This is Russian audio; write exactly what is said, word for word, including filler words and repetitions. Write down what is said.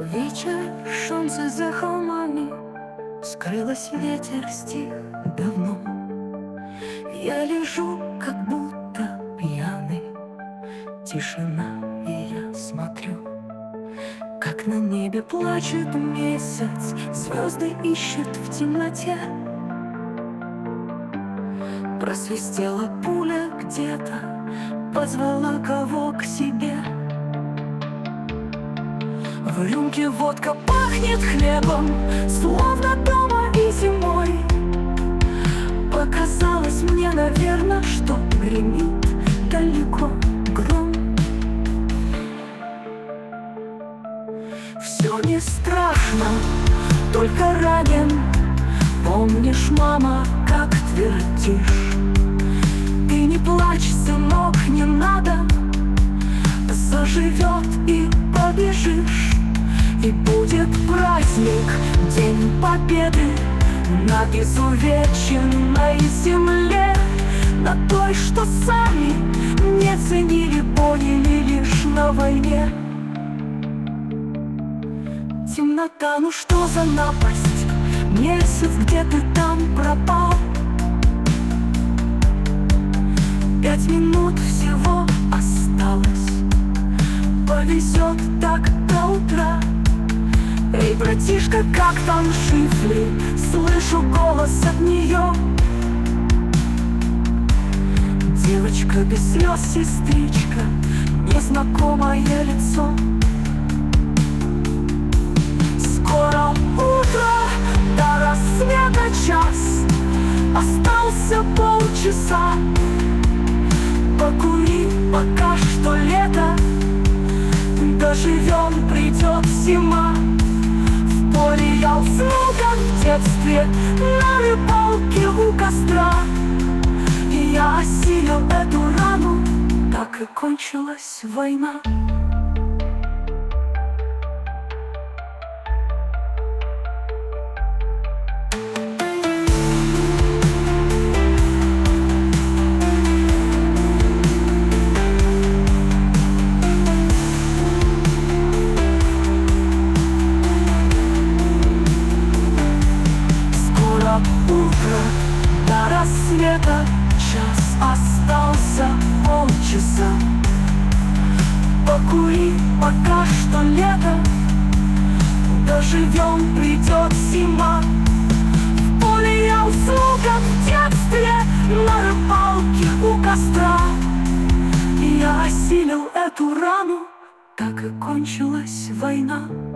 Вечер, солнце за холмами, скрылось, ветер стих давно. Я лежу, как будто пьяный, тишина, и я смотрю, как на небе плачет месяц, звезды ищут в темноте. Просвистела пуля где-то, позвала кого к себе. В рюмке водка пахнет хлебом, словно дома и зимой. Показалось мне, наверное, что гремит далеко гром. Все не страшно, только ранен. Помнишь, мама, как твердишь: ты не плачь, сынок, не надо, заживет и побежишь. И будет праздник, День Победы, на изувеченной земле, на той, что сами не ценили, поняли лишь на войне. Темнота, ну что за напасть? Месяц, где ты там пропал? Пять минут всего осталось, повезет так до утра. Эй, братишка, как там шифры? Слышу голос от нее. Девочка без слез, сестричка, незнакомое лицо. Скоро утро, до рассвета час, остался полчаса. Покури, пока что лето, доживем, придет зима. В поле я уснул, как в детстве, на рыбалке у костра. И я осилил эту рану, так и кончилась война. Утро, до рассвета час, остался полчаса. Покури, пока что лето, доживем, придет зима. В поле я уснул, как в детстве, на рыбалке у костра. И я осилил эту рану, так и кончилась война.